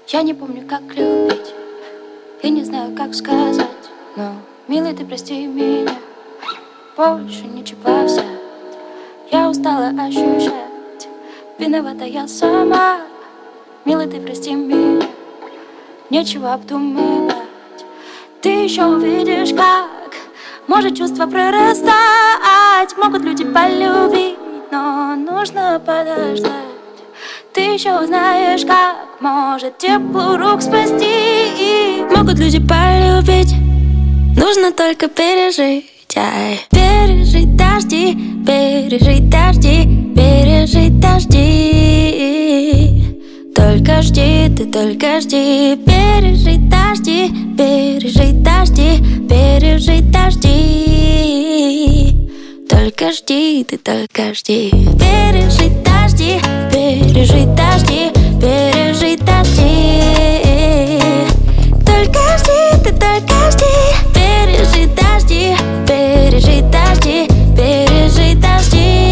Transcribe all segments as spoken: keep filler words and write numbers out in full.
Я не помню, как любить, и не знаю, как сказать, но, милый, ты прости меня, больше ничего взять. Я устала ощущать, виновата я сама. Милый, ты прости меня, нечего обдумывать. Ты еще увидишь, как может чувство прорастать. Могут люди полюбить, но нужно подождать. Ты еще узнаешь, как может тепло рук спасти. Могут люди полюбить, нужно только пережить. Ай. Пережить дожди, пережить дожди, пережить дожди. Только жди, ты только жди. Пережить дожди, пережить дожди, пережить дожди. Только жди, ты только жди. Пережить дожди, пережить дожди, пережить дожди. Только жди, ты только жди. Пережить дожди, пережить дожди, пережить дожди.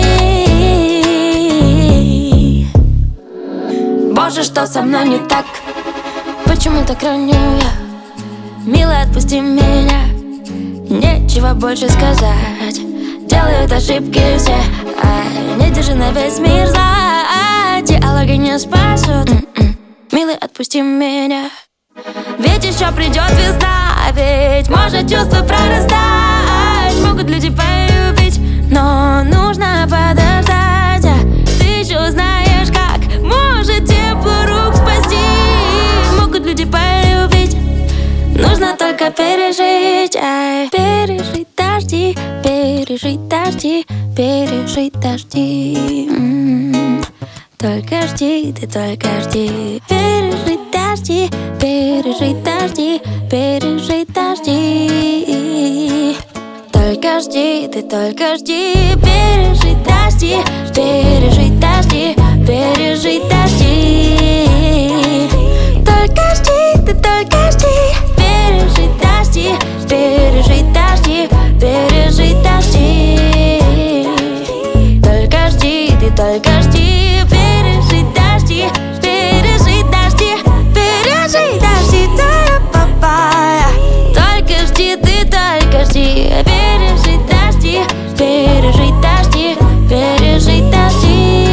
Боже, что со мной не так? Почему так раню я? Милый, отпусти меня, нечего больше сказать. Делают ошибки все, ай, не держи на весь мир зла. Диалоги не спасут. Mm-mm. Милый, отпусти меня, ведь еще придет весна. Ведь может чувство прорастать. Могут люди полюбить, но нужно подождать. Ты еще узнаешь, как может тепло рук спасти. Могут люди полюбить, нужно только пережить. Ай. Пережить дожди, пережить дожди, пережить дожди. М-м-м. Только жди, ты только жди. Пережить дожди, пережить дожди, пережить дожди. Только жди, ты только жди. Пережить дожди, пережить дожди, пережить дожди. Только жди, ты только жди. Пережить дожди, пережить дожди, пережить дожди. Только жди, ты только жди. Пережить дожди, пережить дожди, пережить дожди. Только жди, ты только жди. Пережить дожди, пережить дожди, пережить дожди.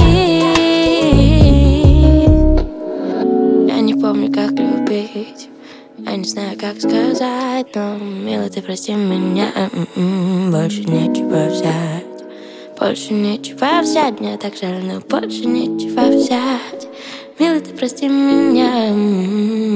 Я не помню, как любить, я не знаю, как сказать, но, милый, ты прости меня, м-м-м, больше нечего взять. Больше нечего взять, мне так жаль, но больше нечего взять. Милый, ты прости меня, м-м-м.